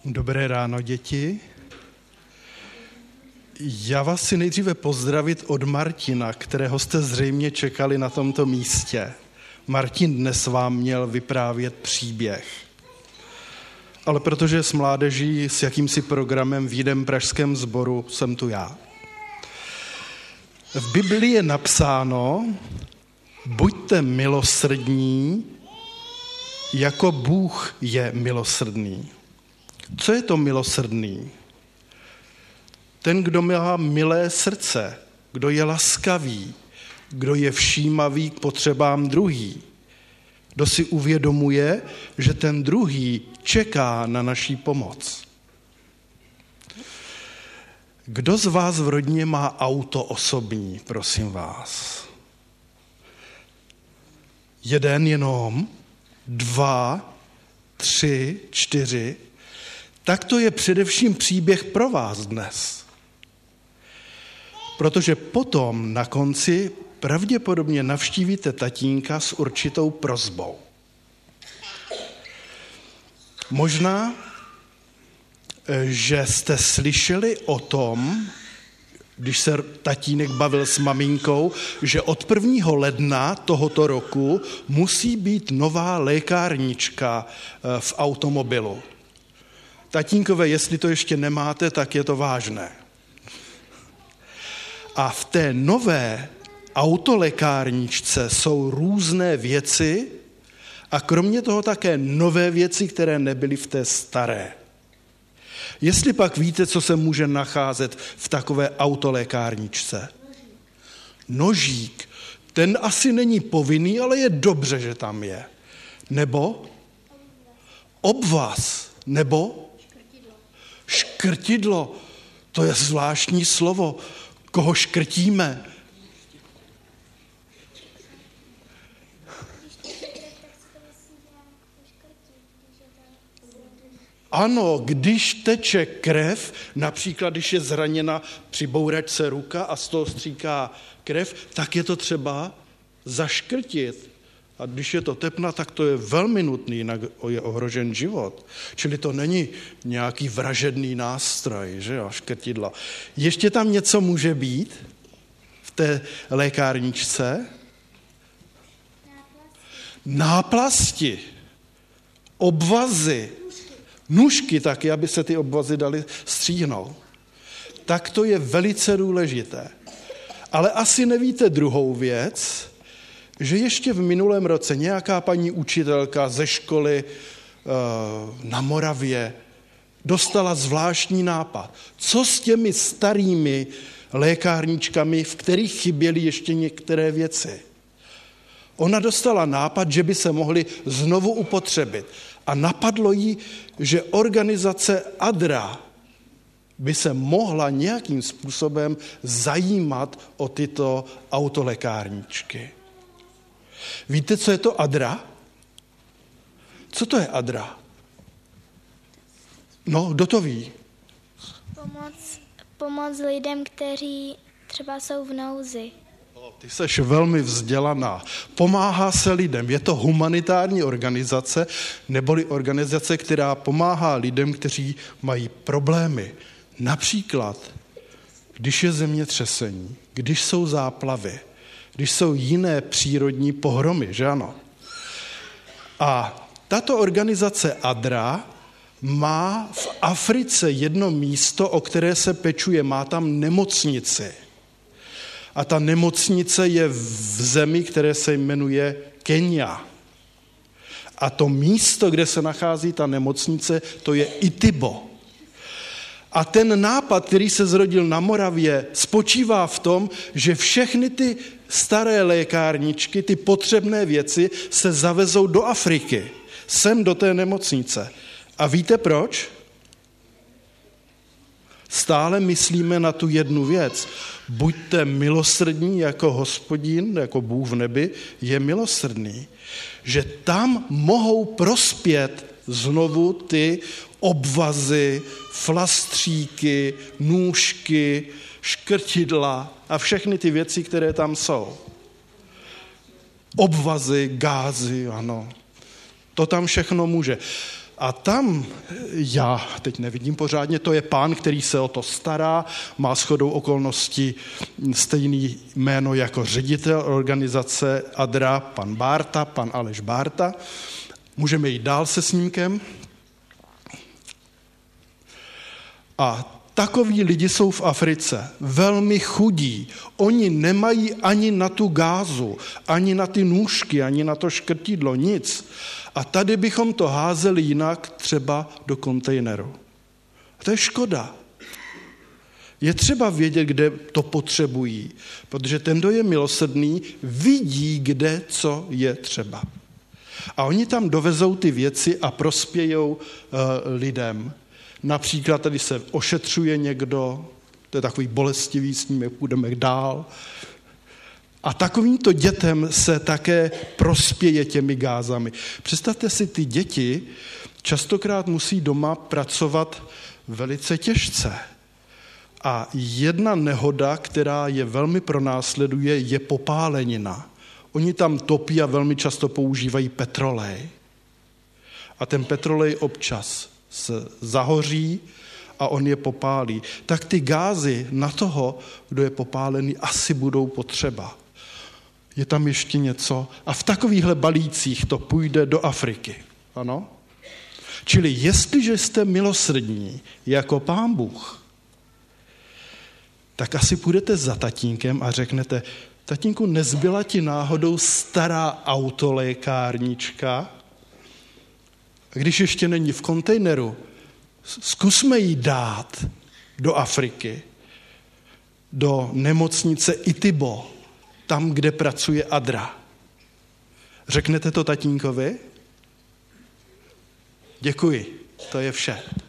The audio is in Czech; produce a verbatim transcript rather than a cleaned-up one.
Dobré ráno, děti. Já vás chci nejdříve pozdravit od Martina, kterého jste zřejmě čekali na tomto místě. Martin dnes vám měl vyprávět příběh. Ale protože s mládeží s jakýmsi programem v jiném pražském sboru jsem tu já. V Biblii je napsáno: buďte milosrdní, jako Bůh je milosrdný. Co je to milosrdný? Ten, kdo má milé srdce, kdo je laskavý, kdo je všímavý k potřebám druhý, kdo si uvědomuje, že ten druhý čeká na naší pomoc. Kdo z vás v rodině má auto osobní, prosím vás? Jeden jenom? Dva? Tři? Čtyři? Tak to je především příběh pro vás dnes. Protože potom na konci pravděpodobně navštívíte tatínka s určitou prosbou. Možná, že jste slyšeli o tom, když se tatínek bavil s maminkou, že od prvního ledna tohoto roku musí být nová lékárnička v automobilu. Tatínkové, jestli to ještě nemáte, tak je to vážné. A v té nové autolékárničce jsou různé věci a kromě toho také nové věci, které nebyly v té staré. Jestli pak víte, co se může nacházet v takové autolékárničce? Nožík. Ten asi není povinný, ale je dobře, že tam je. Nebo obvaz. Nebo škrtidlo. To je zvláštní slovo. Koho škrtíme? Ano, když teče krev, například když je zraněna při bouračce ruka a z toho stříká krev, tak je to třeba zaškrtit. A když je to tepna, tak to je velmi nutný, jinak je ohrožen život. Čili to není nějaký vražedný nástroj, že jo, škrtidla. Ještě tam něco může být v té lékárničce? Náplasti, obvazy, nůžky taky, aby se ty obvazy daly stříhnout. Tak to je velice důležité. Ale asi nevíte druhou věc, že ještě v minulém roce nějaká paní učitelka ze školy na Moravě dostala zvláštní nápad. Co s těmi starými lékárničkami, v kterých chyběly ještě některé věci? Ona dostala nápad, že by se mohly znovu upotřebit. A napadlo jí, že organizace ADRA by se mohla nějakým způsobem zajímat o tyto autolékárničky. Víte, co je to ADRA? Co to je ADRA? No, kdo to ví? Pomoc, pomoc lidem, kteří třeba jsou v nouzi. Ty seš velmi vzdělaná. Pomáhá se lidem. Je to humanitární organizace, neboli organizace, která pomáhá lidem, kteří mají problémy. Například, když je zemětřesení, když jsou záplavy, když jsou jiné přírodní pohromy, že ano? A tato organizace ADRA má v Africe jedno místo, o které se pečuje, má tam nemocnici. A ta nemocnice je v zemi, které se jmenuje Kenia. A to místo, kde se nachází ta nemocnice, to je Itibo. A ten nápad, který se zrodil na Moravě, spočívá v tom, že všechny ty staré lékárničky, ty potřebné věci se zavezou do Afriky, sem do té nemocnice. A víte proč? Stále myslíme na tu jednu věc. Buďte milosrdní, jako Hospodin, jako Bůh v nebi, je milosrdný. Že tam mohou prospět znovu ty obvazy, flastříky, nůžky, škrtidla a všechny ty věci, které tam jsou. Obvazy, gázy, ano. To tam všechno může. A tam já teď nevidím pořádně, to je pán, který se o to stará, má shodou okolností stejný jméno jako ředitel organizace Adra, pan Bárta, pan Aleš Bárta. Můžeme jít dál se snímkem. A takoví lidi jsou v Africe, velmi chudí. Oni nemají ani na tu gázu, ani na ty nůžky, ani na to škrtidlo, nic. A tady bychom to házeli jinak, třeba do kontejneru. A to je škoda. Je třeba vědět, kde to potřebují, protože ten, kdo je milosrdný, vidí, kde co je třeba. A oni tam dovezou ty věci a prospějou uh, lidem. Například tady se ošetřuje někdo, to je takový bolestivý, s ním půjdeme dál. A takovýmto dětem se také prospěje těmi gázami. Představte si, ty děti častokrát musí doma pracovat velice těžce. A jedna nehoda, která je velmi pronásleduje, je popálenina. Oni tam topí a velmi často používají petrolej. A ten petrolej občas se zahoří a on je popálí. Tak ty gázy na toho, kdo je popálený, asi budou potřeba. Je tam ještě něco a v takovýchhle balících to půjde do Afriky. Ano? Čili jestliže jste milosrdní jako Pán Bůh, tak asi půjdete za tatínkem a řeknete, tatínku, nezbyla ti náhodou stará autolékárnička? Když ještě není v kontejneru, zkusme ji dát do Afriky, do nemocnice Itibo, tam, kde pracuje Adra. Řeknete to tatínkovi? Děkuji, to je vše.